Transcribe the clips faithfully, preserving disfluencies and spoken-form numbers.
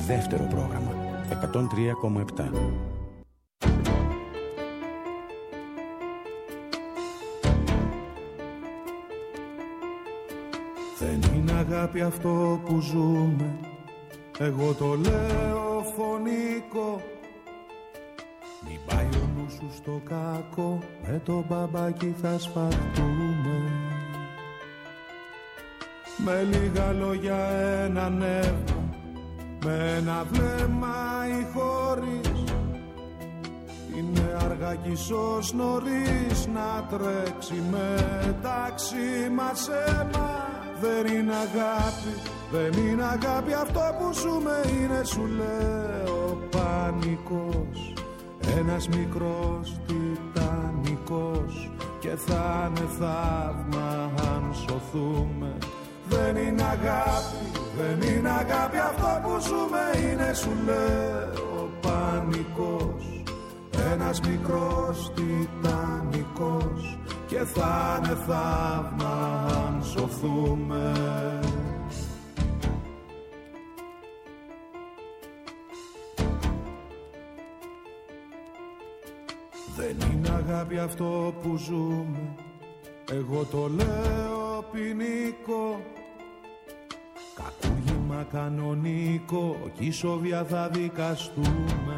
Δεύτερο πρόγραμμα εκατόν τρία κόμμα επτά. Δεν είναι αγάπη αυτό που ζούμε, εγώ το λέω φωνικό. Μην πάει ο νους σου στο κακό, με το μπαμπάκι θα σφαχτούμε. Με λίγα λόγια ένα νεύμα, με ένα βλέμμα ή χωρίς. Είναι αργά κι ίσως νωρίς να τρέξει μεταξύ μας αίμα. Δεν είναι αγάπη, δεν είναι αγάπη αυτό που ζούμε, είναι σου λέω πανικός. Ένας μικρός τιτανικός και θα είναι θαύμα αν σωθούμε. Δεν είναι αγάπη, δεν είναι αγάπη αυτό που ζούμε, είναι σου λέω πανικός. Ένας μικρός τιτανικός και θα είναι θαύμα αν σωθούμε. Δεν είναι αγάπη αυτό που ζούμε, εγώ το λέω ποινικό. Κακούργημα κανονικό κι ισόβια θα δικαστούμε.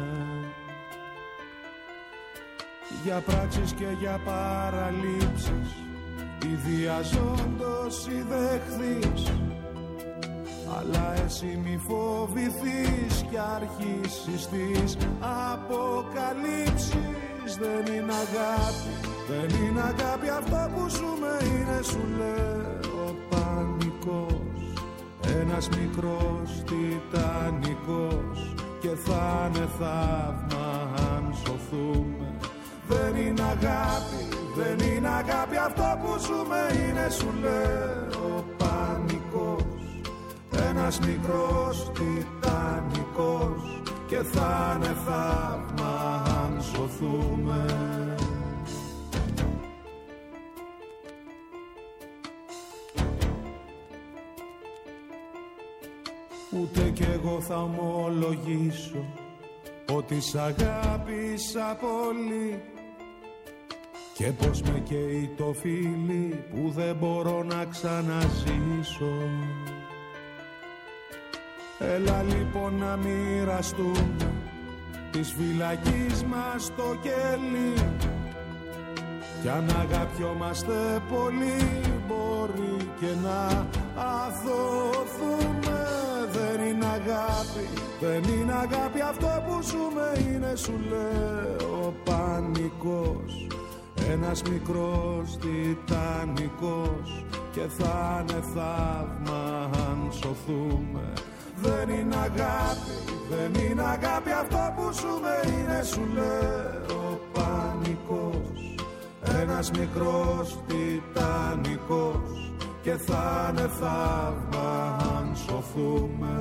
Για πράξεις και για παραλήψεις, ιδιαζόντως ή δεχθείς. Αλλά εσύ μη φοβηθείς κι αρχίσεις τις αποκαλύψεις. Δεν είναι αγάπη, δεν είναι αγάπη αυτό που ζούμε, είναι σου λέω πανικός. Ένας μικρός τιτανικός και θα είναι θαύμα αν σωθούμε. Δεν είναι αγάπη, δεν είναι αγάπη αυτό που ζούμε, είναι σου λέω πανικός. Ένας μικρός τιτανικός και θα είναι θαύμα αν σωθούμε. Ούτε κι εγώ θα ομολογήσω ότι σ' αγάπησα πολύ και πως με καίει το φίλι που δεν μπορώ να ξαναζήσω. Έλα λοιπόν να μοιραστούμε της φυλακής μας το κέλι. Κι αν αγαπιόμαστε πολύ μπορεί και να αθωθούμε. Δεν είναι αγάπη, δεν είναι αγάπη αυτό που ζούμε, είναι σου λέω πανικός. Ένας μικρός τιτανικός και θα είναι θαύμα αν σωθούμε. Δεν είναι αγάπη, δεν είναι αγάπη αυτό που ζούμε, είναι σου λέω πανικός. Ένας μικρός τιτανικός και θα είναι θαύμα αν σωθούμε.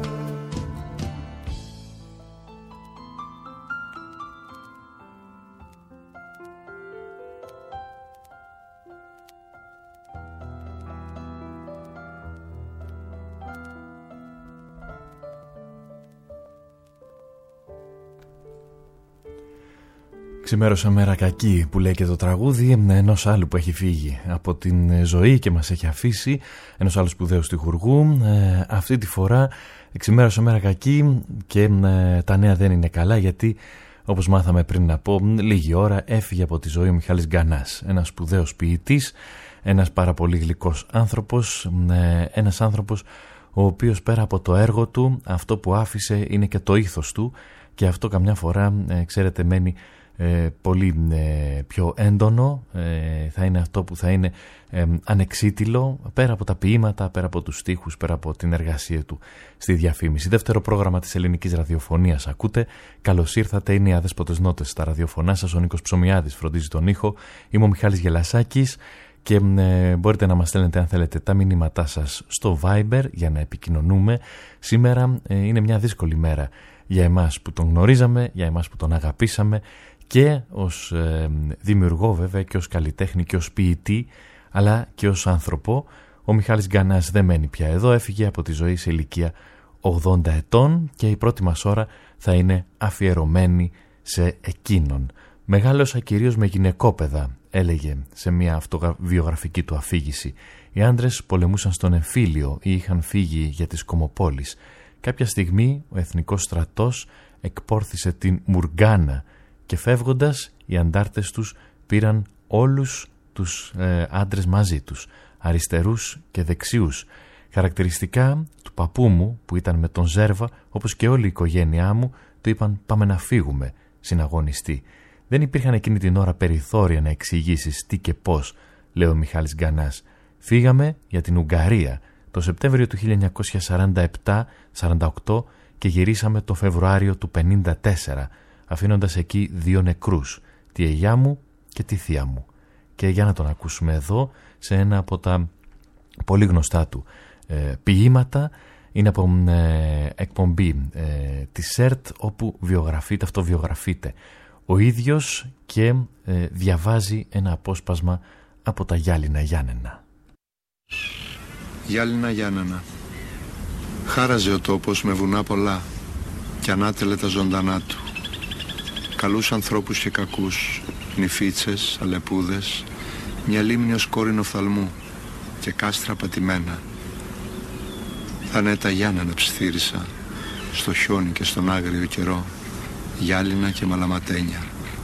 Ξημέρωσα μέρα κακή που λέει και το τραγούδι ενός άλλου που έχει φύγει από την ζωή και μας έχει αφήσει, ενός άλλου σπουδαίου στιχουργού. Ε, αυτή τη φορά ξημέρωσα μέρα κακή και ε, τα νέα δεν είναι καλά, γιατί όπως μάθαμε πριν από λίγη ώρα έφυγε από τη ζωή ο Μιχάλης Γκανάς, ένας σπουδαίος ποιητής, ένας πάρα πολύ γλυκός άνθρωπος, ε, ένας άνθρωπος ο οποίος πέρα από το έργο του αυτό που άφησε είναι και το ήθος του, και αυτό καμιά φορά ε, ξέρετε μένει Ε, πολύ ε, πιο έντονο, ε, θα είναι αυτό που θα είναι ε, ανεξίτηλο, πέρα από τα ποίηματα, πέρα από τους στίχους, πέρα από την εργασία του στη διαφήμιση. Δεύτερο πρόγραμμα της ελληνικής ραδιοφωνίας ακούτε. Καλώς ήρθατε, είναι οι Αδέσποτες Νότες στα ραδιοφωνά σας. Ο Νίκος Ψωμιάδης φροντίζει τον ήχο. Είμαι ο Μιχάλης Γελασάκης και ε, μπορείτε να μας στέλνετε αν θέλετε τα μηνύματά σας στο Viber για να επικοινωνούμε. Σήμερα ε, είναι μια δύσκολη μέρα για εμάς που τον γνωρίζαμε, για εμάς που τον αγαπήσαμε, και ως ε, δημιουργό βέβαια και ως καλλιτέχνη και ως ποιητή, αλλά και ως άνθρωπο. Ο Μιχάλης Γκανάς δεν μένει πια εδώ, έφυγε από τη ζωή σε ηλικία ογδόντα ετών και η πρώτη μας ώρα θα είναι αφιερωμένη σε εκείνον. Μεγάλωσα κυρίως με γυναικόπαιδα, έλεγε σε μια αυτοβιογραφική του αφήγηση. Οι άντρες πολεμούσαν στον εμφύλιο ή είχαν φύγει για τις Κομοπόλεις. Κάποια στιγμή ο εθνικός στρατός εκπόρθησε την Μουργκάνα και φεύγοντας οι αντάρτες τους πήραν όλους τους ε, άντρες μαζί τους, αριστερούς και δεξιούς. Χαρακτηριστικά του παππού μου που ήταν με τον Ζέρβα, όπως και όλη η οικογένειά μου, του είπαν «πάμε να φύγουμε», συναγωνιστή. Δεν υπήρχαν εκείνη την ώρα περιθώρια να εξηγήσεις τι και πώς, λέει ο Μιχάλης Γκανάς. Φύγαμε για την Ουγγαρία το Σεπτέμβριο του χίλια εννιακόσια σαράντα επτά σαράντα οκτώ και γυρίσαμε το Φεβρουάριο του πενήντα τέσσερα, αφήνοντας εκεί δύο νεκρούς, τη γιαγιά μου και τη θεία μου. Και για να τον ακούσουμε εδώ σε ένα από τα πολύ γνωστά του ε, ποίηματα, είναι από ε, εκπομπή ε, της ΣΕΡΤ, όπου βιογραφείται, αυτοβιογραφείται ο ίδιος και ε, διαβάζει ένα απόσπασμα από τα Γυάλινα Γιάννενα. Γυάλινα Γιάννενα. Χάραζε ο τόπος με βουνά πολλά και ανάτελε τα ζωντανά του. Καλούς ανθρώπους και κακούς, νηφίτσες, αλεπούδες, μια λίμνη ως κόρηνο φθαλμού και κάστρα πατημένα. Θα είναι τα Γιάννενα ψιθύρισα, στο χιόνι και στον άγριο καιρό, γυάλινα και μαλαματένια.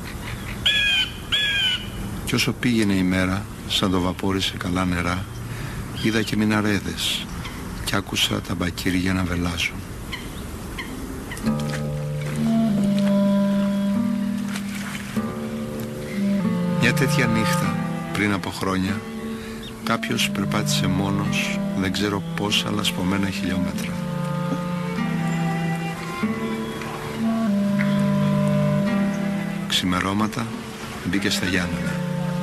Κι όσο πήγαινε η μέρα, σαν το βαπόρι σε καλά νερά, είδα και μιναρέδες κι άκουσα τα μπακύρια να βελάζουν. Μια τέτοια νύχτα, πριν από χρόνια, κάποιος περπάτησε μόνος, δεν ξέρω πόσα αλλά σπωμένα χιλιόμετρα. Ξημερώματα μπήκε στα Γιάννενα.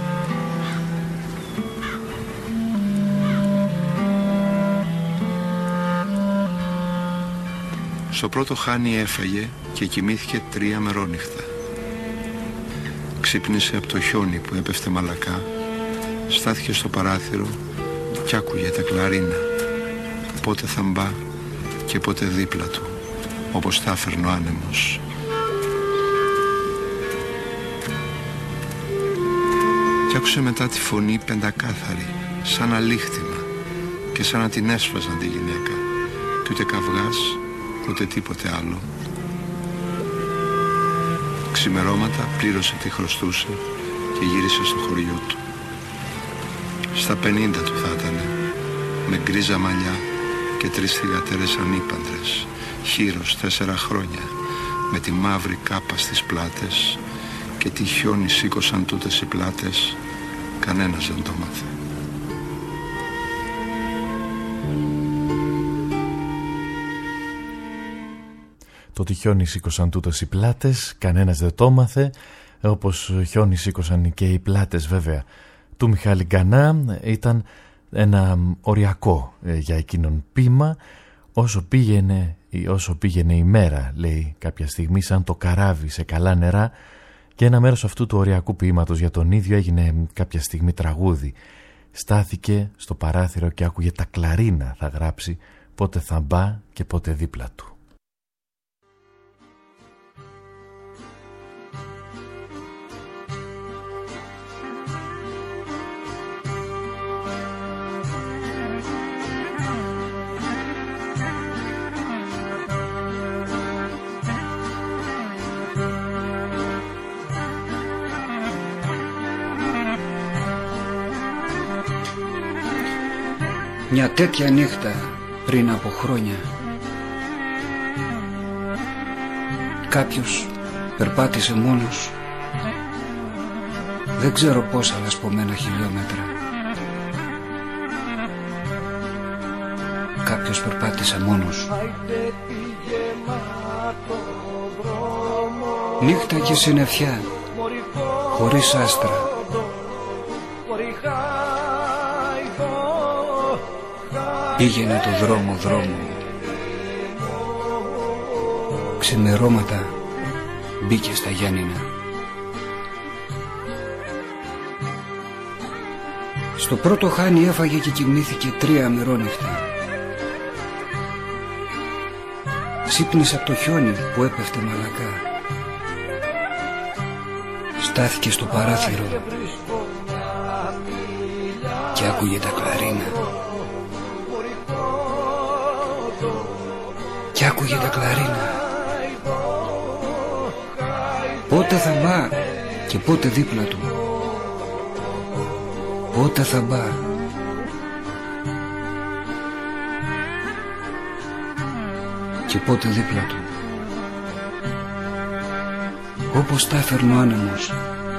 Στο πρώτο χάνι έφαγε και κοιμήθηκε τρία μερόνυχτα. Ξύπνησε από το χιόνι που έπεφτε μαλακά, στάθηκε στο παράθυρο κι άκουγε τα κλαρίνα, πότε θα μπα και πότε δίπλα του, όπως τα έφερνε ο άνεμος. Κι άκουσε μετά τη φωνή πεντακάθαρη, σαν αλήχτημα και σαν να την έσφαζαν τη γυναίκα, κι ούτε καυγάς ούτε τίποτε άλλο. Ξημερώματα πλήρωσε τι χρωστούσε και γύρισε στο χωριό του. Στα πενήντα του θα ήτανε, με γκρίζα μαλλιά και τρεις θυγατέρες ανήπαντρες, χείρος τέσσερα χρόνια, με τη μαύρη κάπα στις πλάτες και τι χιόνι σήκωσαν τούτες οι πλάτες, κανένας δεν το μάθε. Το ότι χιόνι σήκωσαν τούτες οι πλάτες, κανένας δεν το μάθε, όπως χιόνι σήκωσαν και οι πλάτες βέβαια του Μιχάλη Γκανά. Ήταν ένα οριακό για εκείνον ποίημα. Όσο πήγαινε, όσο πήγαινε η μέρα, λέει κάποια στιγμή, σαν το καράβι σε καλά νερά, και ένα μέρος αυτού του οριακού ποίηματος για τον ίδιο έγινε κάποια στιγμή τραγούδι. Στάθηκε στο παράθυρο και άκουγε τα κλαρίνα, θα γράψει, πότε θα μπα και πότε δίπλα του. Μια τέτοια νύχτα πριν από χρόνια, κάποιος περπάτησε μόνος, δεν ξέρω πόσα λασπωμένα χιλιόμετρα. Κάποιος περπάτησε μόνος. Νύχτα και συννεφιά, χωρίς άστρα. Πήγαινε το δρόμο δρόμο. Ξημερώματα μπήκε στα Γιάννηνα. Στο πρώτο χάνι έφαγε και κοιμήθηκε τρία μερόνυχτα. Ξύπνησε από το χιόνι που έπεφτε μαλακά. Στάθηκε στο παράθυρο και άκουγε τα κλαρίνα. Και άκουγε τα κλαρίνα. Πότε θα μπα και πότε δίπλα του. Πότε θα μπα. Και πότε δίπλα του. Όπως τα έφερνε ο άνεμος.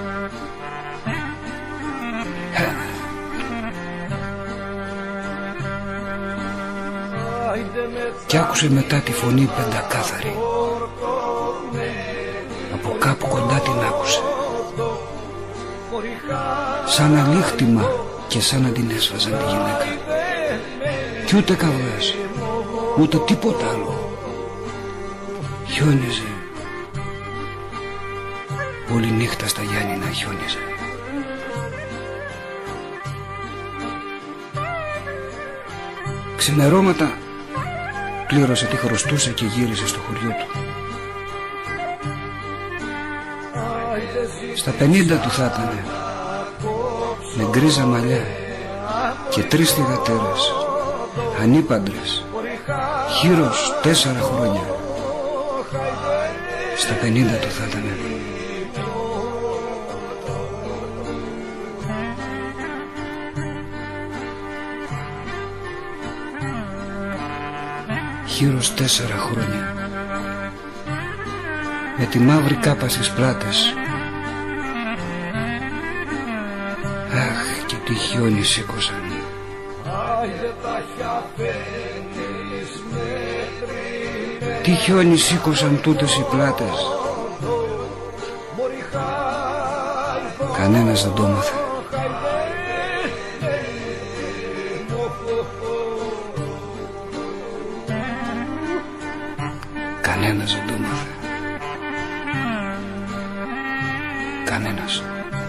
Κι άκουσε μετά τη φωνή πεντακάθαρη. Από κάπου κοντά την άκουσε. Σαν αλήχτημα και σαν να την έσφαζαν τη γυναίκα. Κι ούτε καυγάς, ούτε τίποτα άλλο. Χιόνιζε. Όλη νύχτα στα Γιάννηνα χιόνιζε. Ξημερώματα πλήρωσε τι χρωστούσε και γύρισε στο χωριό του. Στα πενήντα του θα ήτανε, με γκρίζα μαλλιά και τρεις θυγατέρες, ανήπαντρες, χείρος τέσσερα χρόνια. Στα πενήντα του θα ήτανε. Χείρος τέσσερα χρόνια. Με τη μαύρη κάπα στις πλάτες. Αχ, και τι χιόνι σήκωσαν. Τι χιόνι σήκωσαν τούτες οι πλάτες. Κανένας δεν το μάθε. Κανένας δεν το μάθε. Κανένας.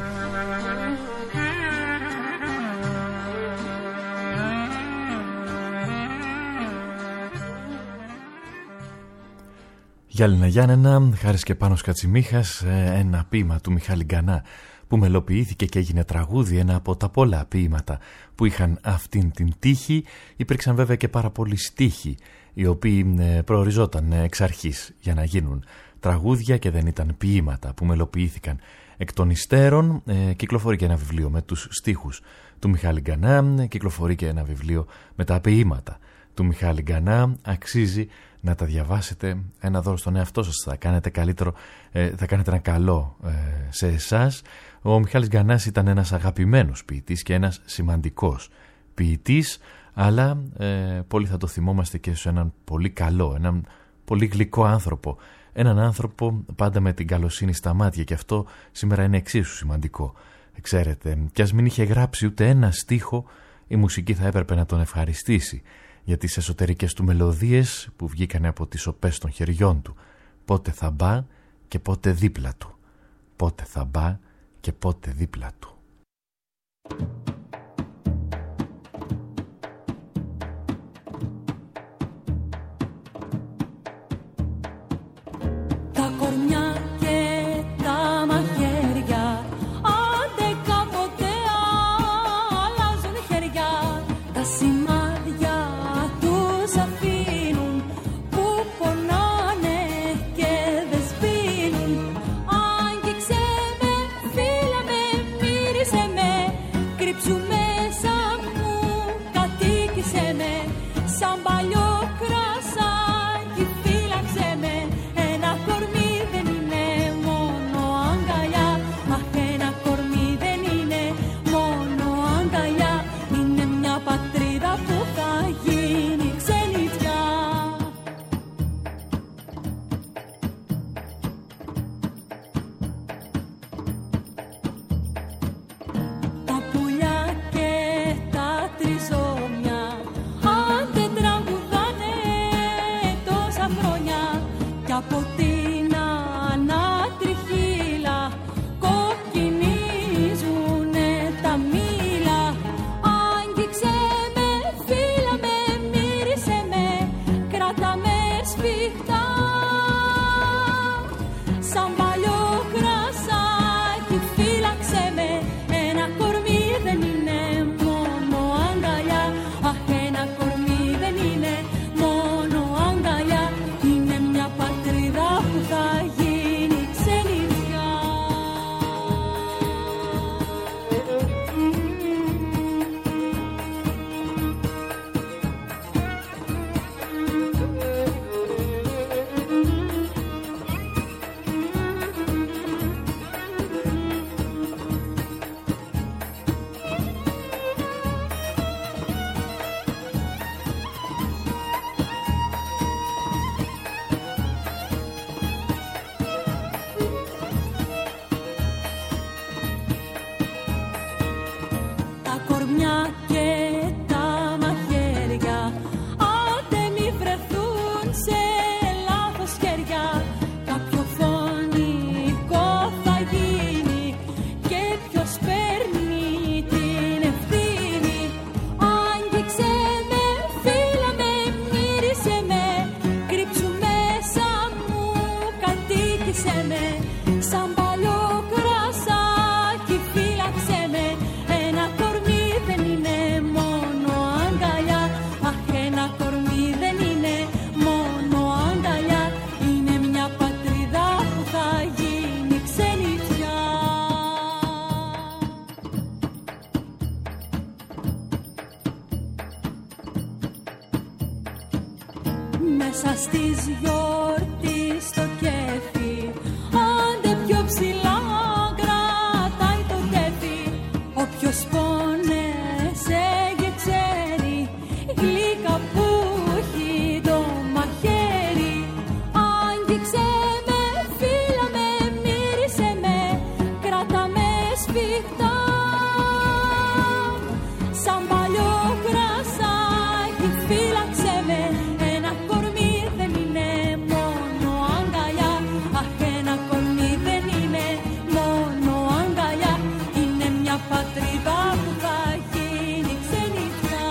Γιάννηνα Γιάννενα, Χάρης και Πάνος Κατσιμίχας, ένα ποίημα του Μιχάλη Γκανά που μελοποιήθηκε και έγινε τραγούδι, ένα από τα πολλά ποίηματα που είχαν αυτήν την τύχη. Υπήρξαν βέβαια και πάρα πολλοί στίχοι οι οποίοι προοριζόταν εξ αρχής για να γίνουν τραγούδια και δεν ήταν ποίηματα που μελοποιήθηκαν εκ των υστέρων. Ε, κυκλοφορεί και ένα βιβλίο με τους στίχους του Μιχάλη Γκανά, κυκλοφορεί και ένα βιβλίο με τα ποίηματα του Μιχάλη Γκανά. Αξίζει να τα διαβάσετε, ένα δώρο στον εαυτό σας, θα κάνετε καλύτερο, ε, θα κάνετε ένα καλό ε, σε εσάς. Ο Μιχάλης Γκανάς ήταν ένας αγαπημένος ποιητής και ένας σημαντικός ποιητής, αλλά ε, πολύ θα το θυμόμαστε και σε έναν πολύ καλό, έναν πολύ γλυκό άνθρωπο, έναν άνθρωπο πάντα με την καλοσύνη στα μάτια, και αυτό σήμερα είναι εξίσου σημαντικό. Ξέρετε, κι ας μην είχε γράψει ούτε ένα στίχο, η μουσική θα έπρεπε να τον ευχαριστήσει για τις εσωτερικές του μελωδίες που βγήκανε από τις σοπές των χεριών του. Πότε θα μπα και πότε δίπλα του. Πότε θα μπα και πότε δίπλα του. Τα κορμιά και τα μαχαίρια, άντε κάποτε αλλάζουν χέρια. Τα σημάδια τους αφήνουν που πονάνε και δεν σβήνουν. Άγγιξε με, φίλα με, μύρισε με, κρύψου μέσα μου, κατοίκησε με. Σαν παλιό κρασάκι φύλαξε με. Ένα κορμί δεν είναι μόνο αγκαλιά. Αχ, ένα κορμί δεν είναι μόνο αγκαλιά. Είναι μια πατρίδα που θα γίνει ξενιτιά. Τα πουλιά και τα τριζόμια, αν δεν τραγουδάνε μέσα στις γιορτή στο κέφι. Άντε πιο ψηλά κρατάει το κέφι. Όποιος πόνεσε και ξέρει γλυκά που έχει το μαχαίρι. Άγγιξε με, φίλα με, μύρισε με, κράτα με σφιχτά. Σαν παλιό κρασάκι φύλαξε με. Ένα κορμί δεν είναι μόνο αγκαλιά. Αχ, ένα κορμί δεν είναι μόνο αγκαλιά. Είναι μια πατρίδα που θα γίνει ξενιτιά.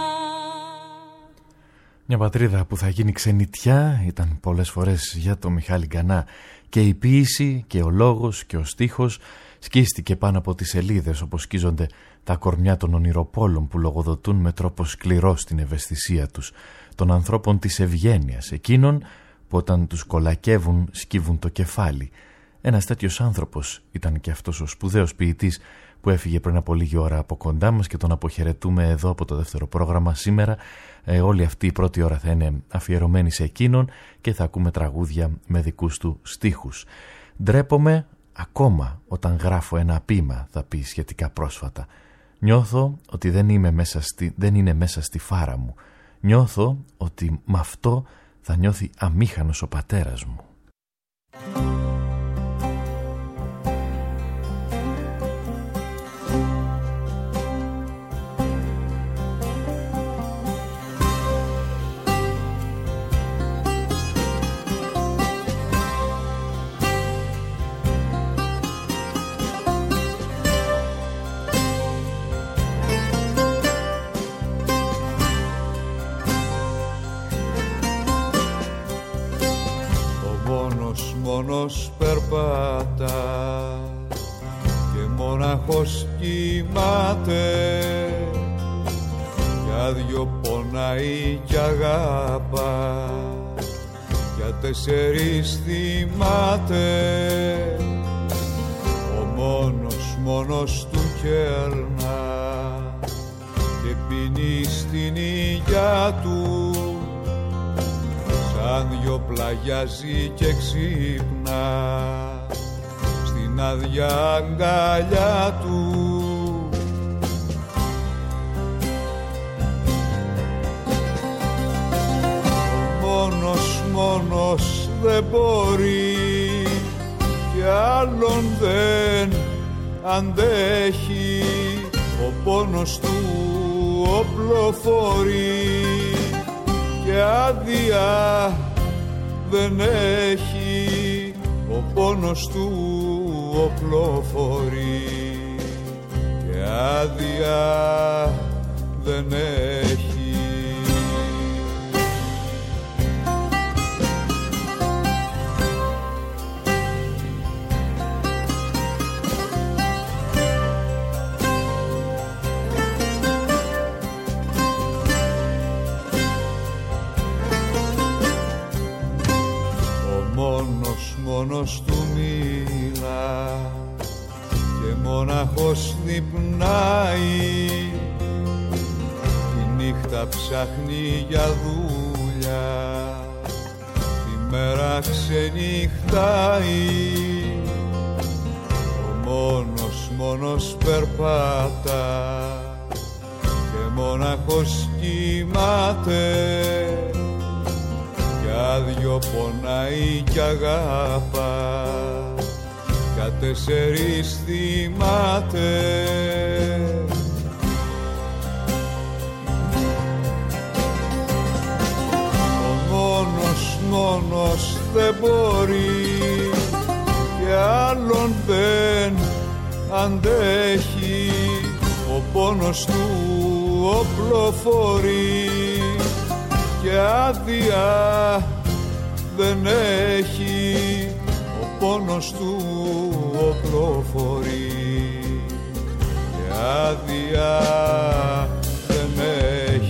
Μια πατρίδα που θα γίνει ξενιτιά ήταν πολλές φορές για το Μιχάλη Γκανά και η ποίηση και ο λόγος και ο στίχος σκίστηκε πάνω από τις σελίδες όπως σκίζονται τα κορμιά των ονειροπόλων που λογοδοτούν με τρόπο σκληρό στην ευαισθησία τους, των ανθρώπων της ευγένειας, εκείνων που όταν τους κολακεύουν σκύβουν το κεφάλι. Ένας τέτοιος άνθρωπος ήταν και αυτός ο σπουδαίος ποιητής που έφυγε πριν από λίγη ώρα από κοντά μας και τον αποχαιρετούμε εδώ από το δεύτερο πρόγραμμα σήμερα. Ε, όλη αυτή η πρώτη ώρα θα είναι αφιερωμένη σε εκείνον και θα ακούμε τραγούδια με δικούς του στίχους. Ντρέπομαι ακόμα όταν γράφω ένα ποίημα, θα πει σχετικά πρόσφατα. Νιώθω ότι δεν, είμαι μέσα στη, δεν είναι μέσα στη φάρα μου. Νιώθω ότι με αυτό θα νιώθει αμήχανος ο πατέρας μου. Μόνος περπατά και μόναχος κοιμάται, για δυο πονάει κι αγάπα, για τέσσερις θυμάται. Ο μόνος μόνος του κέρνα και πίνει στην υγειά του, σαν δυο πλαγιάζει και ξύπνα στην άδεια αγκαλιά του. Μόνος, μόνος δεν μπορεί κι άλλον δεν αντέχει, ο πόνος του οπλοφορεί και άδεια δεν έχει, ο πόνος του οπλοφορεί και άδεια δεν έχει. Μόνος του μίλα και μόναχος νυπνάει, τη νύχτα ψάχνει για δουλειά, τη μέρα ξενυχτάει. Ο μόνος μόνος περπάτα και μόναχος κοιμάται, για δυο πονάει κι αγάπα, για τέσσερις θυμάται. Ο μόνος μόνος δεν μπορεί και άλλον δεν αντέχει, ο πόνος του οπλοφορεί και άδεια δεν έχει, ο πόνος του οπλοφορεί και άδεια δεν έχει.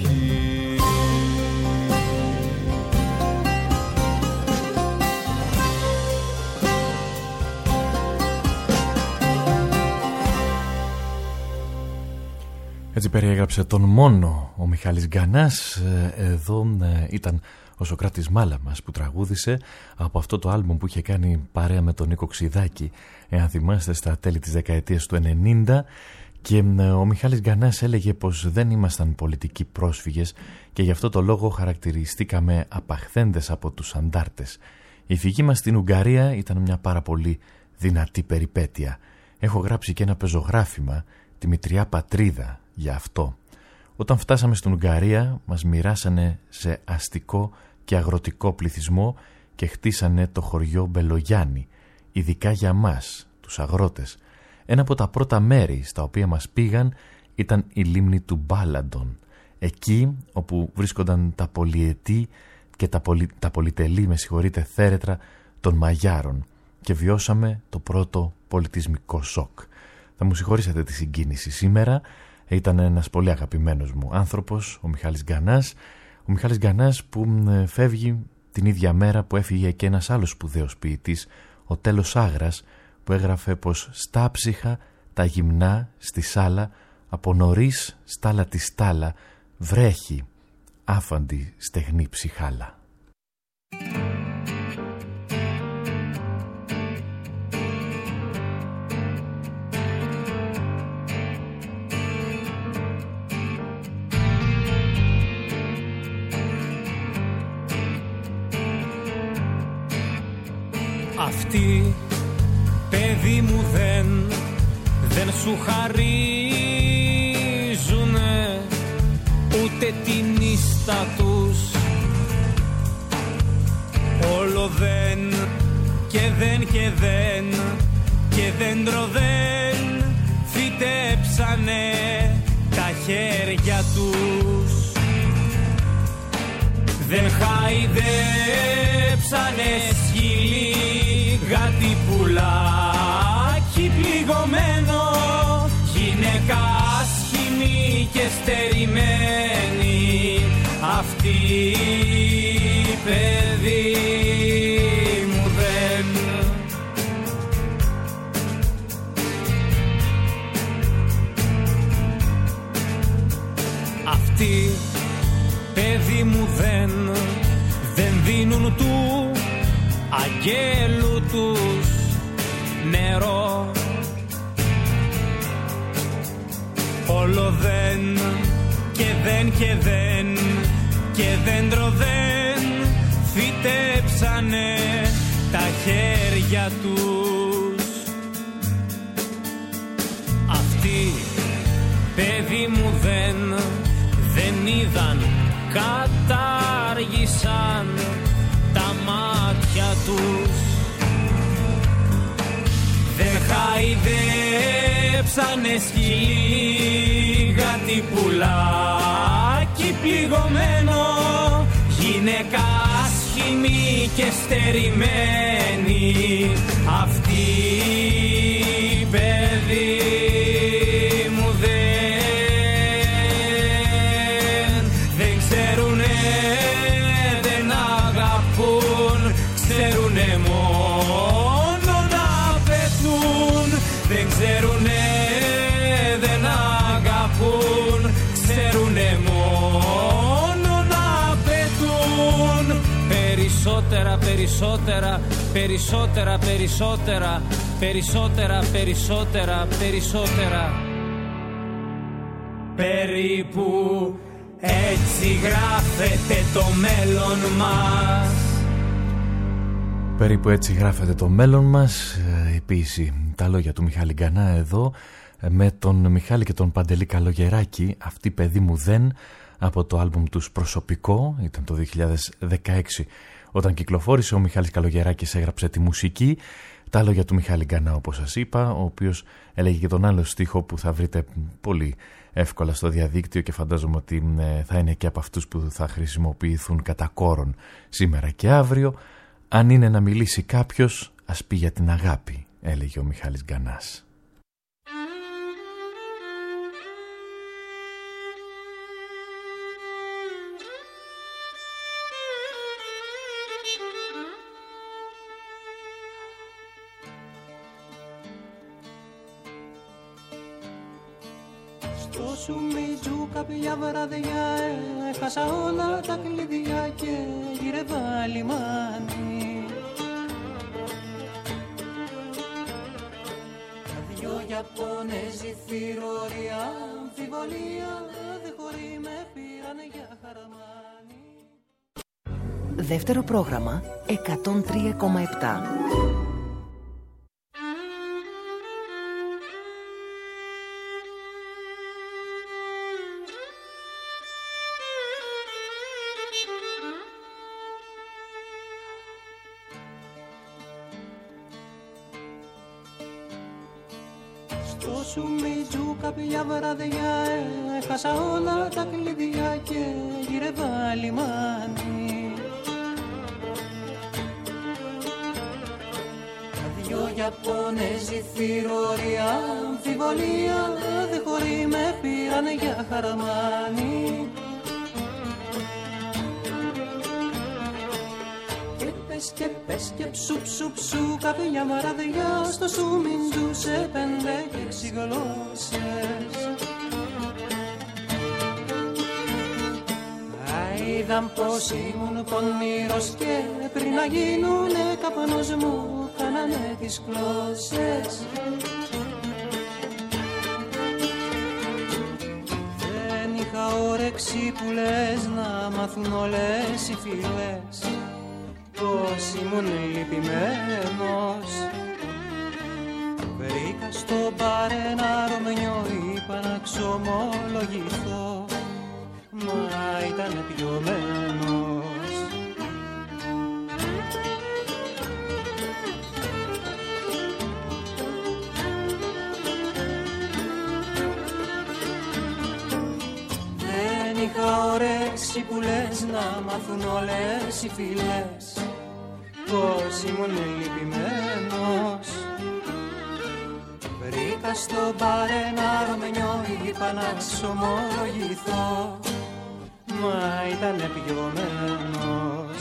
Έτσι Έτσι περιέγραψε τον μόνο ο Μιχάλης Γκανάς. Εδώ ήταν ο Σωκράτης Μάλαμας που τραγούδισε από αυτό το άλμπουμ που είχε κάνει παρέα με τον Νίκο Ξιδάκη, εάν θυμάστε, στα τέλη της δεκαετίας του ενενήντα. Και ο Μιχάλης Γκανάς έλεγε πως δεν ήμασταν πολιτικοί πρόσφυγες και γι' αυτό το λόγο χαρακτηριστήκαμε απαχθέντες από τους αντάρτες. Η φυγή μας στην Ουγγαρία ήταν μια πάρα πολύ δυνατή περιπέτεια. Έχω γράψει και ένα πεζογράφημα, τη Μητριά Πατρίδα, για αυτό. Όταν φτάσαμε στην Ουγγαρία μας μοιράσανε σε αστικό και αγροτικό πληθυσμό και χτίσανε το χωριό Μπελογιάννη, ειδικά για μας, τους αγρότες. Ένα από τα πρώτα μέρη στα οποία μας πήγαν ήταν η λίμνη του Μπάλαντον, εκεί όπου βρίσκονταν τα πολυετή και τα, πολυ... τα πολυτελή, με συγχωρείτε, θέρετρα των Μαγιάρων και βιώσαμε το πρώτο πολιτισμικό σοκ. Θα μου συγχωρήσετε τη συγκίνηση σήμερα. Ήταν ένας πολύ αγαπημένος μου άνθρωπος, ο Μιχάλης Γκανάς. Ο Μιχάλης Γκανάς που φεύγει την ίδια μέρα που έφυγε και ένας άλλος σπουδαίος ποιητής, ο Τέλος Άγρας, που έγραφε πως «Στα ψυχα τα γυμνά στη σάλα, από νωρίς στάλα τη στάλα, βρέχει άφαντη στεγνή ψυχάλα». Αυτοί, παιδί μου, δεν, δεν σου χαρίζουνε ούτε την ίστα τους. Όλο δεν και δεν και δεν και δέντρο δεν φυτέψανε τα χέρια τους. Δεν χαϊδέψανε σκυλί, γάτι, πουλάκι πληγωμένο, γυναίκα άσχημη και στερημένη. Αυτή, παιδί μου, δεν. Αυτή, παιδί μου, δεν, δεν δίνουν του αγγέλου τους νερό. Όλο δεν και δεν και δεν και δέντρο δεν φυτέψανε τα χέρια τους. Αυτοί, παιδί μου, δεν, δεν είδαν, κατάργησαν τα μάτια τους. Δεν χαϊδέψανε σκυλί, γάτι, πουλάκι πληγωμένο, γυναίκα άσχημη και στερημένη. Αυτή, παιδί μου, δεν, δεν ξέρουνε, δεν αγαπούν, ξέρουνε μόνο να πετούν. Δεν ξέρουνε, δεν αγαπούν, ξέρουνε μόνο να πετούν. Περισσότερα, περισσότερα, περισσότερα, περισσότερα, περισσότερα, περισσότερα, περισσότερα. Περίπου έτσι γράφεται το μέλλον μας. Περίπου έτσι γράφεται το μέλλον μας. Η ποίηση, τα λόγια του Μιχάλη Γκανά εδώ, με τον Μιχάλη και τον Παντελή Καλογεράκη. Αυτή, παιδί μου, δεν, από το άλμπουμ τους Προσωπικό. Ήταν το δύο χιλιάδες δεκαέξι όταν κυκλοφόρησε. Ο Μιχάλης Καλογεράκης έγραψε τη μουσική. Τα λόγια του Μιχάλη Γκανά, όπως σας είπα, ο οποίος έλεγε και τον άλλο στίχο που θα βρείτε πολύ εύκολα στο διαδίκτυο και φαντάζομαι ότι θα είναι και από αυτούς που θα χρησιμοποιηθούν κατά κόρον σήμερα και αύριο. «Αν είναι να μιλήσει κάποιος, ας πει για την αγάπη», έλεγε ο Μιχάλης Γκανάς. Στο Σουμιτζού κάποια βραδιά έχασα όλα τα κλειδιά και γύρευα λιμάνι. Δυο Ιαπώνεζοι θηρορία, αμφιβολία, δε χωρί με πήραν για χαραμάνι. Δεύτερο πρόγραμμα εκατόν τρία κόμμα επτά. Στο Σουμιτζού κάποια βραδιά έχασα όλα τα κλειδιά και γύρευα λιμάνι. Δυο Ιαπώνεζοι θηρορία, αμφιβολία, δε χωρί με πήραν για χαραμάνι. Και πες και πες και ψου ψου ψου κάποια βραδιά στο Σουμιτζού σε πέντε και έξι γλώσσες. Είδαν πως ήμουν πονηρός και πριν να γίνουνε καπνός μου κάνανε τις κλώσσες. Δεν είχα όρεξη που λες να μάθουν όλες οι φίλες πως ήμουν λυπημένος. Βρήκα στο μπαρ ένα Ρωμανιό, είπα να ξομολογηθώ, μα ήταν πιωμένος. Δεν είχα όρεξη που λες να μάθουν όλες οι φίλες πως ήμουν λυπημένος. Βρήκα στο μπαρ ένα Ρωμανιό, είπα να ξομολογηθώ, μα ήταν πιωμένος.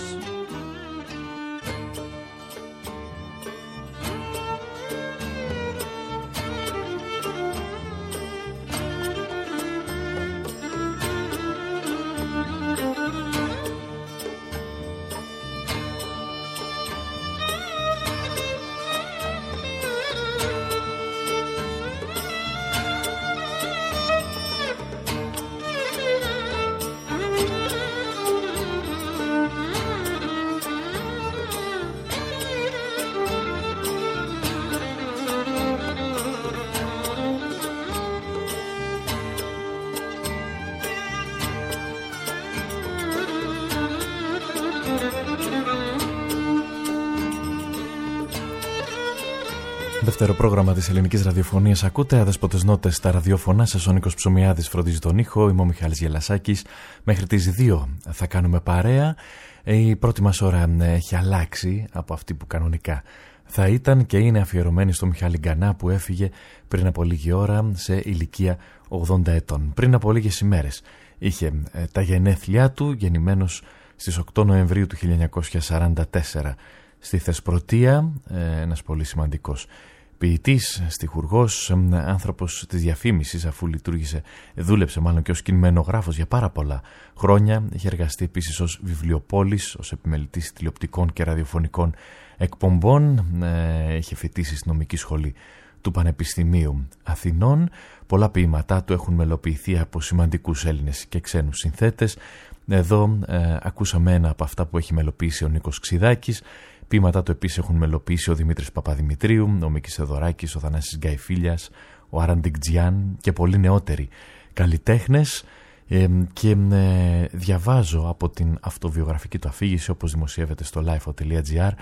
Δεύτερο πρόγραμμα της ελληνικής ραδιοφωνίας ακούτε, αδέσποτες νότες στα ραδιόφωνα σας. Ο Νίκος Ψωμιάδης φροντίζει τον ήχο, είμαι ο Μιχάλης Γελασάκης. Μέχρι τις δύο θα κάνουμε παρέα. Η πρώτη μας ώρα έχει αλλάξει από αυτή που κανονικά θα ήταν και είναι αφιερωμένη στο Μιχάλη Γκανά, που έφυγε πριν από λίγη ώρα σε ηλικία ογδόντα ετών. Πριν από λίγες ημέρες είχε ε, τα γενέθλιά του, γεννημένος στις οκτώ Νοεμβρίου του χίλια εννιακόσια σαράντα τέσσερα στη Θεσπρωτεία, ε, ένας πολύ σημαντικός ποιητής, στιχουργός, άνθρωπος της διαφήμισης, αφού λειτουργήσε, δούλεψε μάλλον και ως κειμενογράφος για πάρα πολλά χρόνια. Είχε εργαστεί επίσης ως βιβλιοπόλης, ως επιμελητής τηλεοπτικών και ραδιοφωνικών εκπομπών. Ε, είχε φοιτήσει στη νομική σχολή του Πανεπιστημίου Αθηνών. Πολλά ποίηματά του έχουν μελοποιηθεί από σημαντικούς Έλληνες και ξένους συνθέτες. Εδώ ε, ακούσαμε ένα από αυτά που έχει μελοποιήσει ο Νίκος Ξιδάκης. Ποίηματά του επίσης έχουν μελοποιήσει ο Δημήτρης Παπαδημητρίου, ο Μίκης Θεοδωράκης, ο Θανάσης Γκαϊφίλιας, ο Αραντικτζιάν και πολλοί νεότεροι καλλιτέχνες. Ε, και ε, διαβάζω από την αυτοβιογραφική του αφήγηση, όπως δημοσιεύεται στο λάιφο τελεία τζι άρ,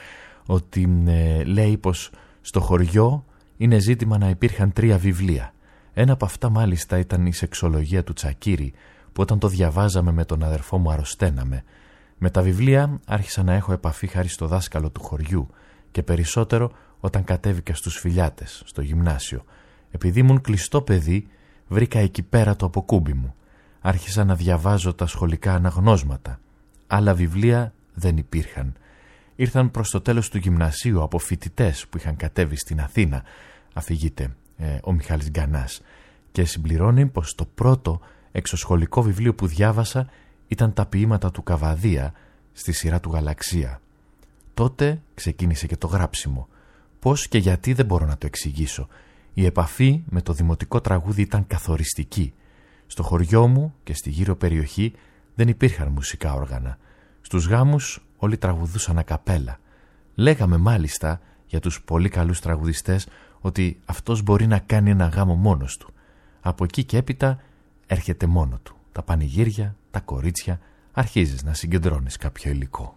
ότι ε, λέει πως στο χωριό είναι ζήτημα να υπήρχαν τρία βιβλία. Ένα από αυτά μάλιστα ήταν η σεξολογία του Τσακίρη, που όταν το διαβάζαμε με τον αδερφό μου αρρωσταίναμε. Με τα βιβλία άρχισα να έχω επαφή χάρη στο δάσκαλο του χωριού και περισσότερο όταν κατέβηκα στους Φιλιάτες, στο γυμνάσιο. Επειδή ήμουν κλειστό παιδί, βρήκα εκεί πέρα το αποκούμπι μου. Άρχισα να διαβάζω τα σχολικά αναγνώσματα. Άλλα βιβλία δεν υπήρχαν. Ήρθαν προς το τέλος του γυμνασίου από φοιτητές που είχαν κατέβει στην Αθήνα, αφηγείται ε, ο Μιχάλης Γκανάς. Και συμπληρώνει πως το πρώτο εξωσχολικό βιβλίο που διάβασα ήταν τα ποίηματα του Καβαδία στη σειρά του Γαλαξία. Τότε ξεκίνησε και το γράψιμο. Πώς και γιατί δεν μπορώ να το εξηγήσω. Η επαφή με το δημοτικό τραγούδι ήταν καθοριστική. Στο χωριό μου και στη γύρω περιοχή δεν υπήρχαν μουσικά όργανα. Στους γάμους όλοι τραγουδούσαν ακαπέλα. Λέγαμε μάλιστα για τους πολύ καλούς τραγουδιστές ότι αυτός μπορεί να κάνει ένα γάμο μόνος του. Από εκεί και έπειτα έρχεται μόνο του. Τα πανηγύρια, τα κορίτσια, αρχίζεις να συγκεντρώνεις κάποιο υλικό.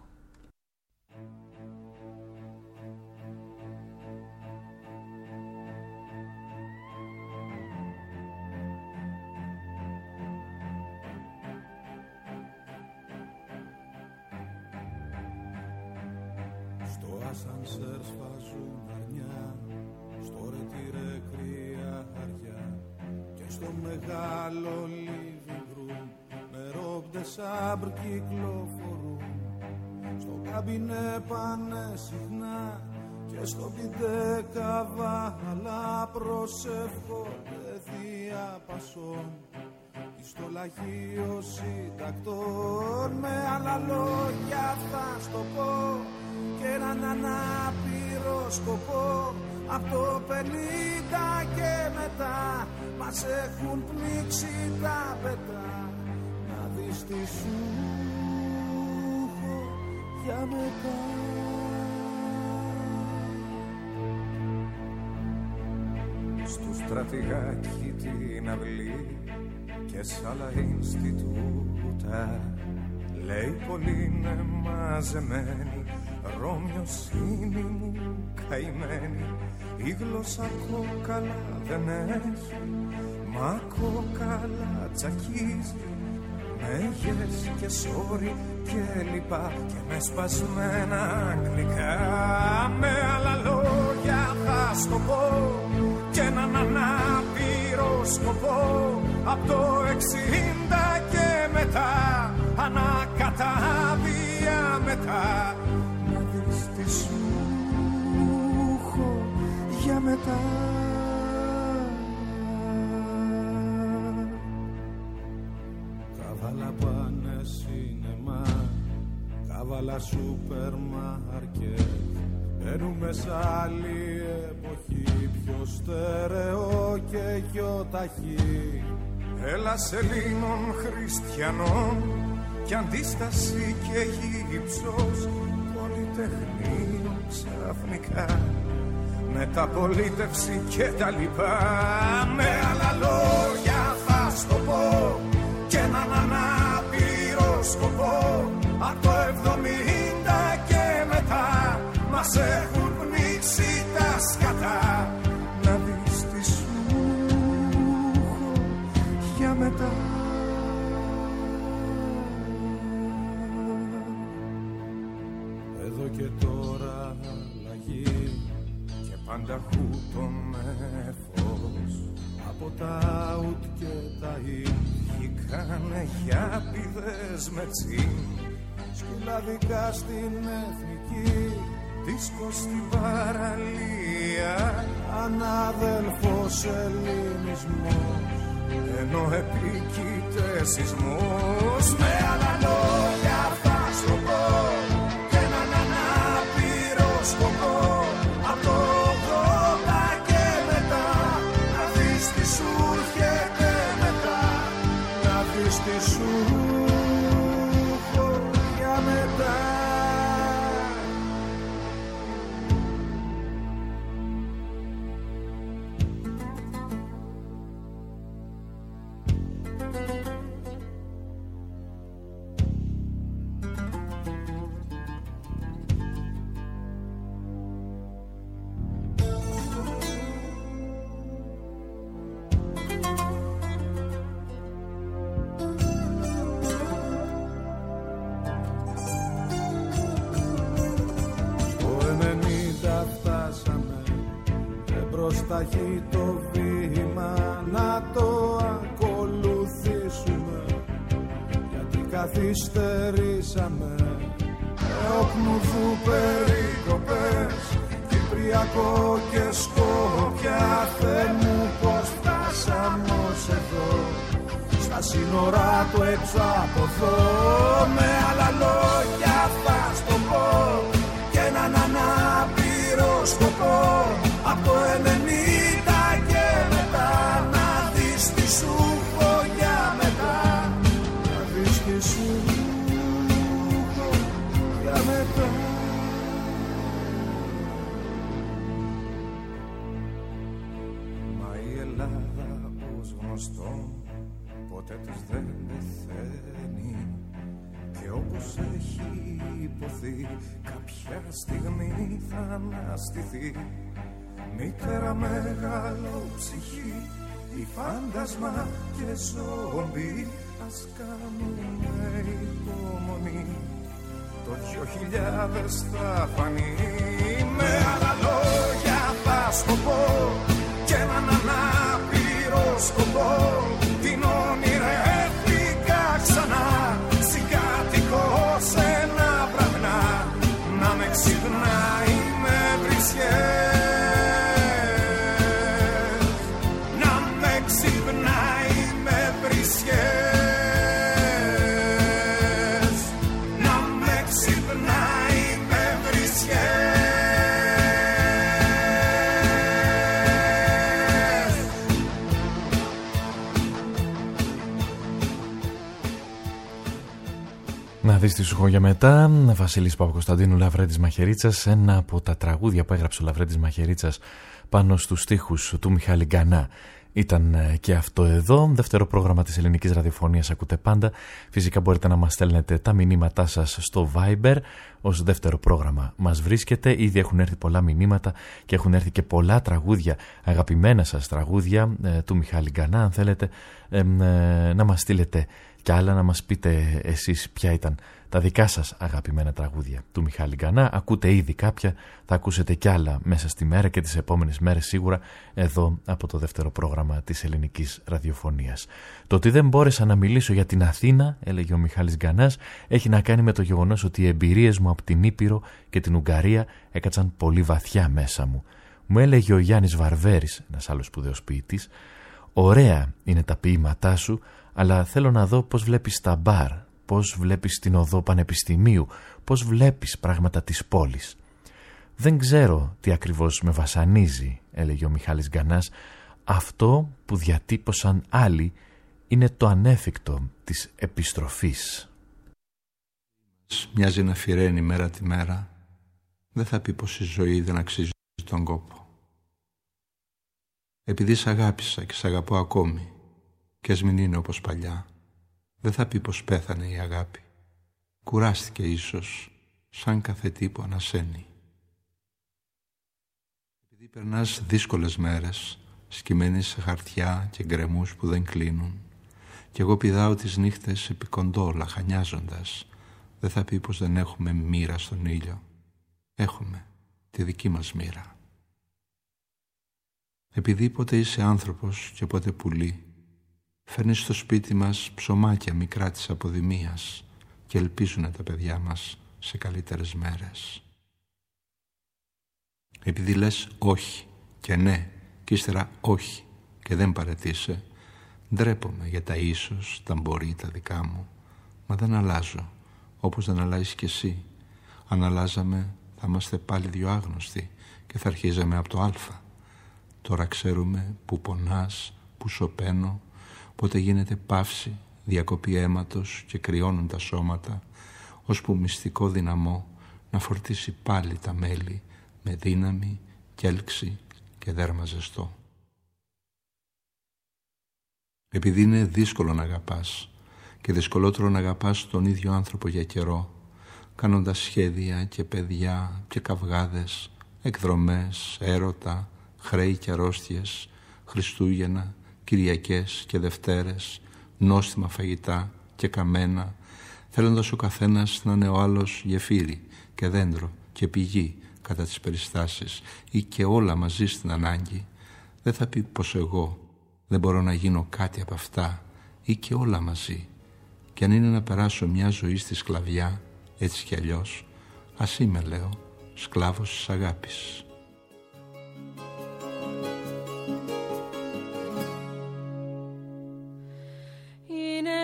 Στο ασανσέρ σφάζουν αρνιά, στο ρετυρέ κρύα χαριά και στο μεγάλο living room με ρόμπ de σάμπρ κυκλοφορούν. Στο καμπινέ πάνε συχνά και στο πιδέ καβάλα προσεύχονται διαπασών. Στο λαχείο συντακτών με άλλα λόγια θα στο πω και έναν ανάπηρο σκοπό. Απ' το πενήντα και μετά μας έχουν πνίξει τα πετά. Να δεις τι σου έχω για μετά. Στου στρατηγάκι την αυλή και σ' άλλα Ινστιτούτα λέει πολύ είναι μαζεμένη, Ρώμιος είναι μου καημένη. Η γλώσσα κόκαλα δεν έχει, μα κόκαλα τσακίζει με yes και sorry και λοιπά και με σπασμένα αγγλικά. Με άλλα λόγια θα στο πω και έναν ανάπηρο σκοπό. Απ' το εξήντα και μετά, ανακατάβια μετά. Να δεις τι σου έχω για μετά. Καβάλα πάνε σινεμά, καβάλα σούπερ μάρκετ. Μπαίνουμε σ' άλλη εποχή, πιο στερεό και πιο ταχύ. Έλα Ελλήνων χριστιανών κι αντίσταση και γύψος πολυτεχνείων ξαφνικά, μεταπολίτευση και τα λοιπά. Με άλλα λόγια θα στο πω και έναν ανάπηρο σκοπό. Απ' το εβδομήντα και μετά μας έχουν πνίξει τα σκατά. Να δεις τι σου έχω για μετά. Εδώ και τώρα αλλαγή και πάντα χούτο με φως. Από τα ουτ και τα ι βγήκανε για πηδές με τσιν. σκυλαδικά στην εθνική, δίσκο στην παραλία, ανάδελφος ελληνισμός, ενώ επίκειται σεισμός. Με άλλα λόγια θα σου πω και έναν ανάπηρο σκοπό. Απ' το ογδόντα και μετά να δεις τι σου έρχεται μετά. να δεις τι σου έχω για μετά. Ταχύ το βήμα να το ακολουθήσουμε, γιατί καθυστερήσαμε. Εόπνουδου περικοπές, Κυπριακό και Σκόπια, Θεέ μου πως φτάσαμε ως σύνορα του έξω από εδώ. Με άλλα λόγια θα στο πω και έναν ανάπηρο σκοπό. Από το ενενήντα και μετά να δεις τι σου πω για μετά. Να δεις τι σου πω για μετά. Μα η Ελλάδα ως γνωστό ποτέ της δεν πεθαίνει. Και όπως έχει υποθεί κάποια στιγμή θα αναστηθεί. Μητέρα μεγάλο ψυχή, η φάντασμα και ζόμπι. Ας κάνουμε υπομονή, το δυο χιλιάδες θα φανεί. Με άλλα λόγια θα σου πω και έναν ανάπηρο σκοπό. Την ονειρεύτηκα ξανά, συγκάτοικο σε ένα βραδινά. Να με ξυπνάει με βρισιές, να με ξυπνάει με βρισιές, να με ξυπνάει με βρισιές. Να δεις τι σου έχω για μετά. Βασίλης Παπακοσταντίνου, Λαβρέντης Μαχαιρίτσας. Ένα από τα τραγούδια που έγραψε ο Λαβρέντης Μαχαιρίτσας πάνω στους στίχους του Μιχάλη Γκανά ήταν και αυτό εδώ. Δεύτερο πρόγραμμα της ελληνικής ραδιοφωνίας ακούτε πάντα. Φυσικά μπορείτε να μας στέλνετε τα μηνύματά σας στο Viber. Ως δεύτερο πρόγραμμα μας βρίσκεται. Ήδη έχουν έρθει πολλά μηνύματα και έχουν έρθει και πολλά τραγούδια, αγαπημένα σας τραγούδια ε, του Μιχάλη Γκανά. Αν θέλετε ε, ε, να μας στείλετε κι άλλα, να μας πείτε εσείς ποια ήταν τα δικά σας αγαπημένα τραγούδια του Μιχάλη Γκανά. Ακούτε ήδη κάποια, θα ακούσετε κι άλλα μέσα στη μέρα και τις επόμενες μέρες σίγουρα εδώ από το δεύτερο πρόγραμμα της ελληνικής ραδιοφωνίας. Το ότι δεν μπόρεσα να μιλήσω για την Αθήνα, έλεγε ο Μιχάλης Γκανάς, έχει να κάνει με το γεγονός ότι οι εμπειρίες μου από την Ήπειρο και την Ουγγαρία έκατσαν πολύ βαθιά μέσα μου. Μου έλεγε ο Γιάννης Βαρβέρης, ένας άλλος σπουδαίος ποιητής, ωραία είναι τα ποίηματά σου, αλλά θέλω να δω πώς βλέπεις τα μπαρ, πώς βλέπεις την οδό πανεπιστημίου, πώς βλέπεις πράγματα της πόλης. Δεν ξέρω τι ακριβώς με βασανίζει, έλεγε ο Μιχάλης Γκανάς. Αυτό που διατύπωσαν άλλοι είναι το ανέφικτο της επιστροφής. Μοιάζει να φυρένει μέρα τη μέρα. Δεν θα πει πως η ζωή δεν αξίζει τον κόπο. Επειδή σ' αγάπησα και σ' αγαπώ ακόμη, και ας μην είναι όπως παλιά, δεν θα πει πως πέθανε η αγάπη. Κουράστηκε ίσως, σαν κάθε τι που ανασένει. Επειδή περνάς δύσκολες μέρες, σκυμμένη σε χαρτιά και γκρεμούς που δεν κλείνουν, κι εγώ πηδάω τις νύχτες επί κοντό λαχανιάζοντας, δεν θα πει πως δεν έχουμε μοίρα στον ήλιο. Έχουμε τη δική μας μοίρα. Επειδή ποτέ είσαι άνθρωπος και ποτέ πουλί, φέρνεις στο σπίτι μας ψωμάκια μικρά της αποδημίας και ελπίζουνε τα παιδιά μας σε καλύτερες μέρες. Επειδή λες όχι και ναι και ύστερα όχι και δεν παρετήσει, ντρέπομαι για τα ίσως, τα μπορεί, τα δικά μου, μα δεν αλλάζω, όπως δεν αλλάζεις κι εσύ. Αν αλλάζαμε θα είμαστε πάλι δυο άγνωστοι και θα αρχίζαμε από το α. Τώρα ξέρουμε που πονάς, που σωπαίνω, πότε γίνεται παύση, διακοπή αίματος και κρυώνουν τα σώματα, ώσπου μυστικό δυναμό να φορτίσει πάλι τα μέλη με δύναμη, κέλξη και δέρμα ζεστό. Επειδή είναι δύσκολο να αγαπάς και δυσκολότερο να αγαπάς τον ίδιο άνθρωπο για καιρό, κάνοντας σχέδια και παιδιά και καυγάδες, εκδρομές, έρωτα, χρέη και αρρώστιες, Χριστούγεννα, Κυριακές και Δευτέρες, νόστιμα φαγητά και καμένα, θέλοντας ο καθένας να είναι ο άλλος γεφύρι και δέντρο και πηγή κατά τις περιστάσεις ή και όλα μαζί στην ανάγκη, δεν θα πει πως εγώ δεν μπορώ να γίνω κάτι από αυτά ή και όλα μαζί. Και αν είναι να περάσω μια ζωή στη σκλαβιά, έτσι κι αλλιώς, ας είμαι, λέω, σκλάβος της αγάπης. Είναι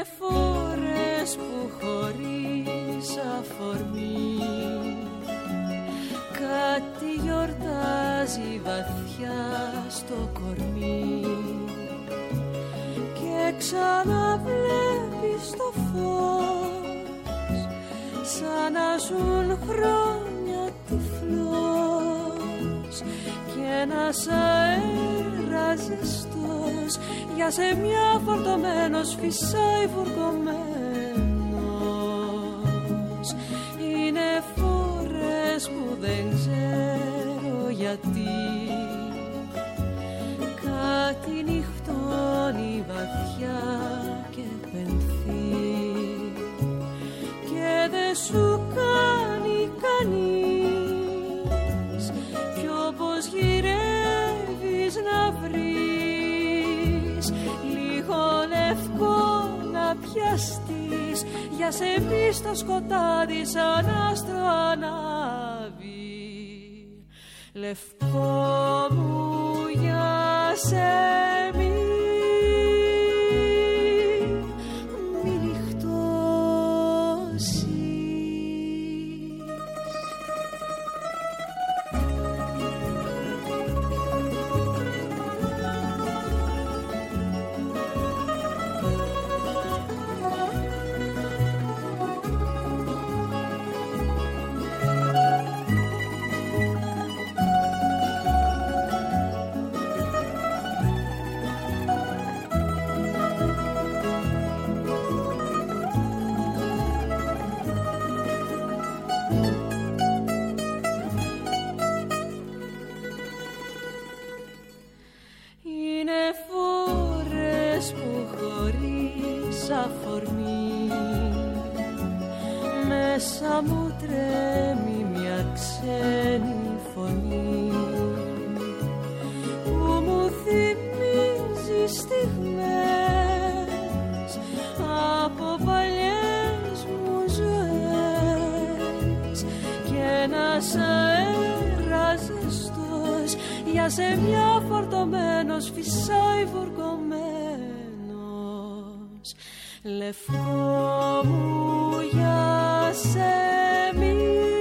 χορτάζει βαθιά στο κορμί και ξαναβλέπεις το φως σαν να ζουν χρόνια τυφλός και ένας αέρας ζεστός για σε μια φορτωμένος φυσάει βουργωμένος. Είναι φορές που δεν ξέρω γιατί κάτι νυχτώνει βαθιά και πενθεί και δεν σου κάνει κανείς κι όπως γυρεύεις να βρεις λίγο λευκό να πιαστείς για σε μη στο σκοτάδι σαν άστρο ανάβει λευκό μου για σε μη μη νυχτώσεις. Μέσα μου τρέμει μια ξένη φωνή που μου θυμίζει στιγμές από παλιές μου ζωές και ένας αέρας ζεστός για σε μια φορτωμένος φυσάει βουργωμένος λευκό μου για σε μη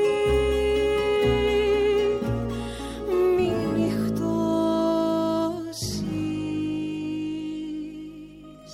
μη νυχτώσεις.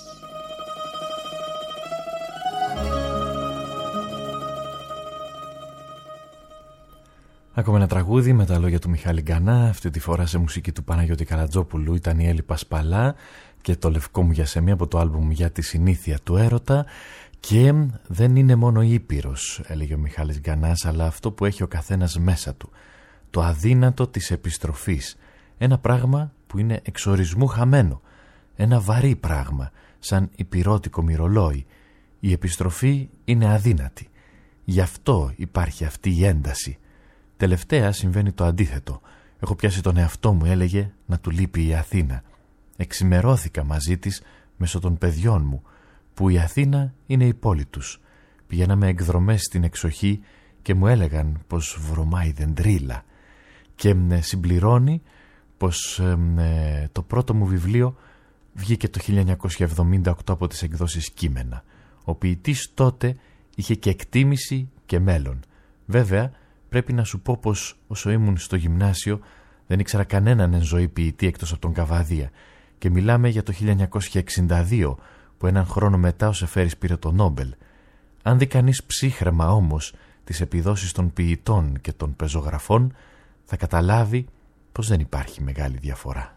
Ακόμα ένα τραγούδι με τα λόγια του Μιχάλη Γκανά, αυτή τη φορά σε μουσική του Παναγιώτη Καρατζόπουλου. Ήταν η Έλλη Πασπαλά και το λευκό μου για σε μία από το άλμπουμ για τη συνήθεια του έρωτα. Και δεν είναι μόνο ήπειρος, έλεγε ο Μιχάλης Γκανάς, αλλά αυτό που έχει ο καθένας μέσα του. Το αδύνατο της επιστροφής. Ένα πράγμα που είναι εξορισμού χαμένο. Ένα βαρύ πράγμα, σαν υπηρώτικο μυρολόι. Η επιστροφή είναι αδύνατη. Γι' αυτό υπάρχει αυτή η ένταση. Τελευταία συμβαίνει το αντίθετο. Έχω πιάσει τον εαυτό μου, έλεγε, να του λείπει η Αθήνα. Εξημερώθηκα μαζί της μέσω των παιδιών μου, που η Αθήνα είναι η πόλη τους. Πηγαίναμε εκδρομές στην εξοχή και μου έλεγαν πως βρωμάει δεντρίλα. Και ε, συμπληρώνει πως ε, ε, το πρώτο μου βιβλίο βγήκε το χίλια εννιακόσια εβδομήντα οκτώ από τις εκδόσεις Κείμενα. Ο ποιητής τότε είχε και εκτίμηση και μέλλον. Βέβαια, πρέπει να σου πω πως όσο ήμουν στο γυμνάσιο δεν ήξερα κανέναν εν ζωή ποιητή εκτός από τον Καβαδία. Και μιλάμε για το χίλια εννιακόσια εξήντα δύο, που έναν χρόνο μετά ο Σεφέρης πήρε το Νόμπελ. Αν δει κανείς ψύχρεμα όμως τις επιδόσεις των ποιητών και των πεζογραφών, θα καταλάβει πως δεν υπάρχει μεγάλη διαφορά.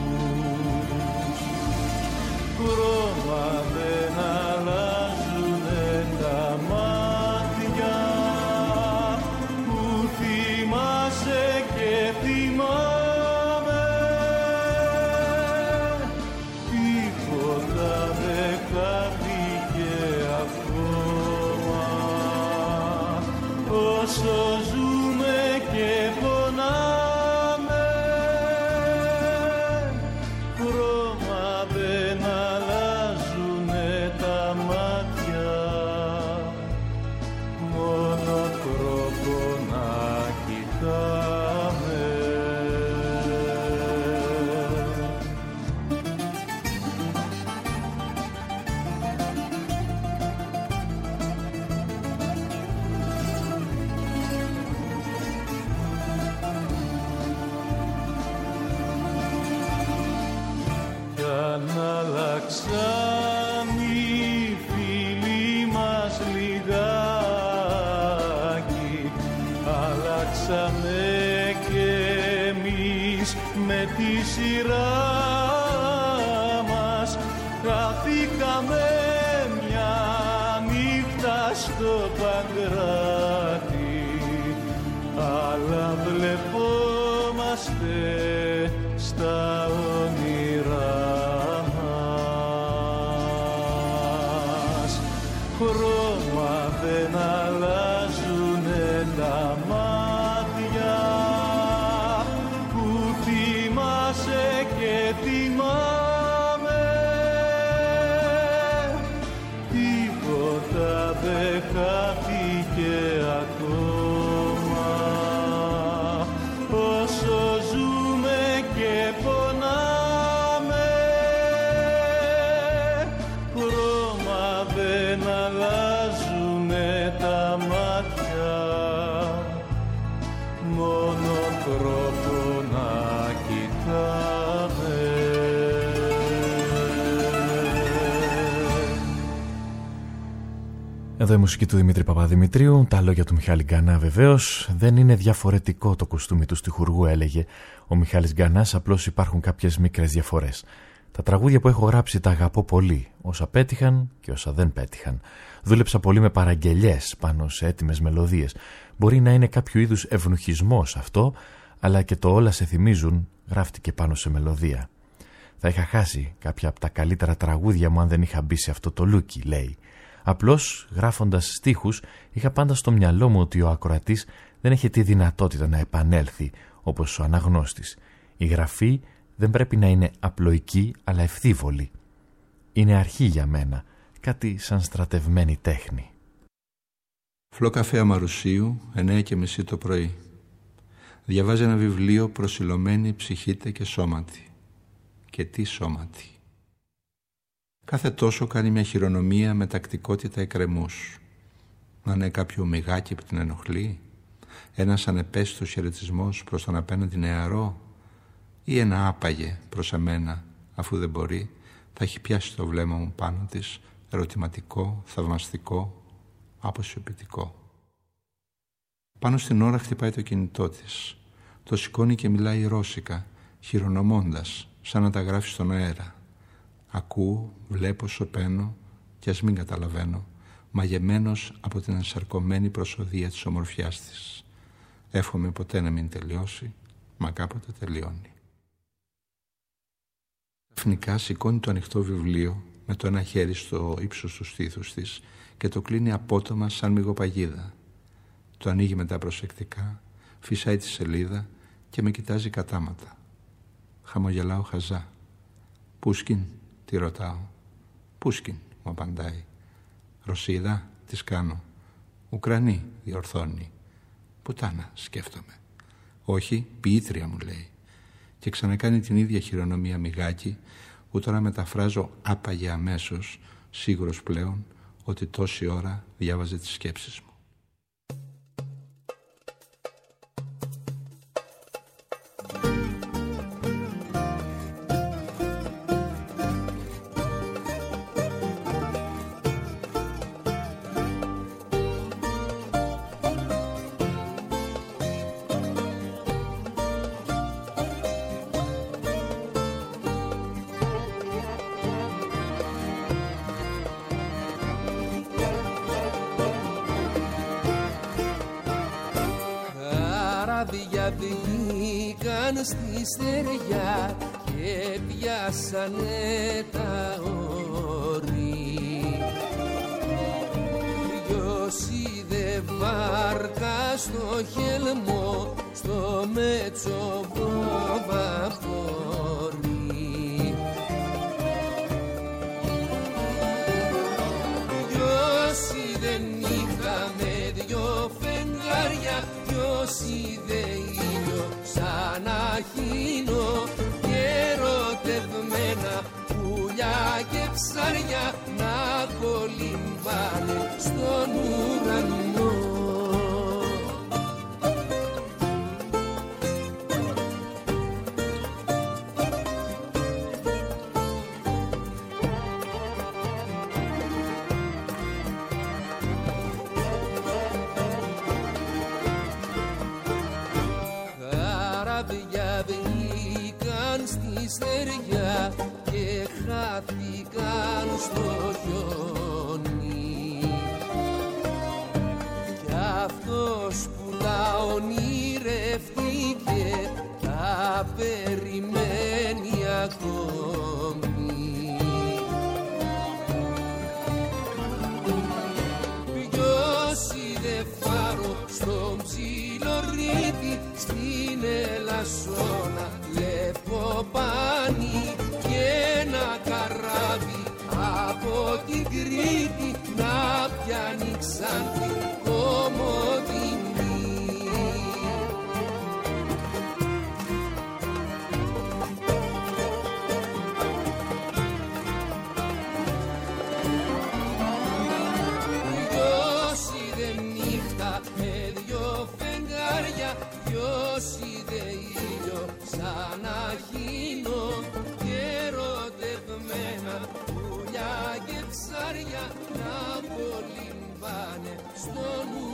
Χρώμα δεν αλλάζουνε όσο ζούμε και πονάμε, χρώμα δεν αλλάζουνε τα μάτια, μόνο τρόπο να κοιτάμε. Κι αν αλλάξαν οι φίλοι μας λιγάκι, αλλάξαμε κι εμείς με τη σειρά μας. Χαθήκαμε μια νύχτα στο Παγκράτη, αλλά βλεπόμαστε στα όνειρά μας. Χρώμα δεν αλλάζουνε τα μάτια, που θυμάσαι και θυμάμαι, τίποτα δεν χάθηκε ακόμα, όσο ζούμε και πονάμε, χρώμα δεν αλλάζουνε τα μάτια, μόνο τρόπο να κοιτάμε. Εδώ η μουσική του Δημήτρη Παπαδημητρίου, τα λόγια του Μιχάλη Γκανά βεβαίως. Δεν είναι διαφορετικό το κοστούμι του στιχουργού, έλεγε ο Μιχάλης Γκανάς, απλώς υπάρχουν κάποιες μικρές διαφορές. Τα τραγούδια που έχω γράψει τα αγαπώ πολύ, όσα πέτυχαν και όσα δεν πέτυχαν. Δούλεψα πολύ με παραγγελιές πάνω σε έτοιμες μελωδίες. Μπορεί να είναι κάποιο είδους ευνουχισμός αυτό, αλλά και το «Όλα σε θυμίζουν» γράφτηκε πάνω σε μελωδία. Θα είχα χάσει κάποια από τα καλύτερα τραγούδια μου αν δεν είχα μπει σε αυτό το λούκι, λέει. Απλώς, γράφοντας στίχους, είχα πάντα στο μυαλό μου ότι ο ακροατής δεν έχει τη δυνατότητα να επανέλθει όπως ο αναγνώστης. Η γραφή δεν πρέπει να είναι απλοϊκή αλλά ευθύβολη. Είναι αρχή για μένα, κάτι σαν στρατευμένη τέχνη. Φλοκαφέ Αμαρουσίου, εννέα και μισή το πρωί. Διαβάζει ένα βιβλίο «Προσιλωμένη ψυχήτε και σώματι». Και τι σώματι. Κάθε τόσο κάνει μια χειρονομία με τακτικότητα εκκρεμούς. Να είναι κάποιο μυγάκι που την ενοχλεί, ένας ανεπαίσθητος χαιρετισμός προς τον απέναντι νεαρό, ή ένα άπαγε προς εμένα, αφού δεν μπορεί, θα έχει πιάσει το βλέμμα μου πάνω της, ερωτηματικό, θαυμαστικό, αποσιωπητικό. Πάνω στην ώρα χτυπάει το κινητό της. Το σηκώνει και μιλάει ρώσικα, χειρονομώντας, σαν να τα γράφει στον αέρα. Ακούω, βλέπω, σωπαίνω κι ας μην καταλαβαίνω, μαγεμένος από την ενσαρκωμένη προσοδεία της ομορφιάς της. Εύχομαι ποτέ να μην τελειώσει, μα κάποτε τελειώνει. Ξαφνικά σηκώνει το ανοιχτό βιβλίο με το ένα χέρι στο ύψος του στήθους της και το κλείνει απότομα σαν μυγοπαγίδα. Το ανοίγει μετά προσεκτικά, φυσάει τη σελίδα και με κοιτάζει κατάματα. Χαμογελάω χαζά. «Πούσκιν», τη ρωτάω. «Πούσκιν», μου απαντάει. «Ρωσίδα», της κάνω. «Ουκρανή», διορθώνει. «Πουτάνα», σκέφτομαι. «Όχι, ποιήτρια», μου λέει. Και ξανακάνει την ίδια χειρονομία μυγάκι, που τώρα μεταφράζω άπαγε αμέσως, σίγουρος πλέον ότι τόση ώρα διάβαζε τις σκέψεις μου. Βγήκαν στη στεριά και πιάσανε τα όρη. Ποιος είδε βάρκα στο χελμό, στο μετσοβοβαφορεί. Δυο είδε νύχτα με δυο φεγγάρια, δυο είδε ήλιο σαν αχίνο και ερωτευμένα πουλιά και ψάρια να κολυμπάνε στον ουρανό. Καράβια βγήκαν στη στεριά και χάθηκαν στο χιόνι. Κι αυτός που τα ονειρευτήκε τα περιμένει ακόμη. Ποιος είδε φάρο στον ψιλορρίτη, στην Ελασσόνα λεποπάνι και ένα καράβι από την Κρήτη να πιάνει Ξάνθη Κομοδινή. Ποιος είδε νύχτα με δυο φεγγάρια, ποιος είδε ήλιο σαν αχίνο και ερωτευμένα πουλιά και ψάρια να κολυμπάνε στον ουρανό.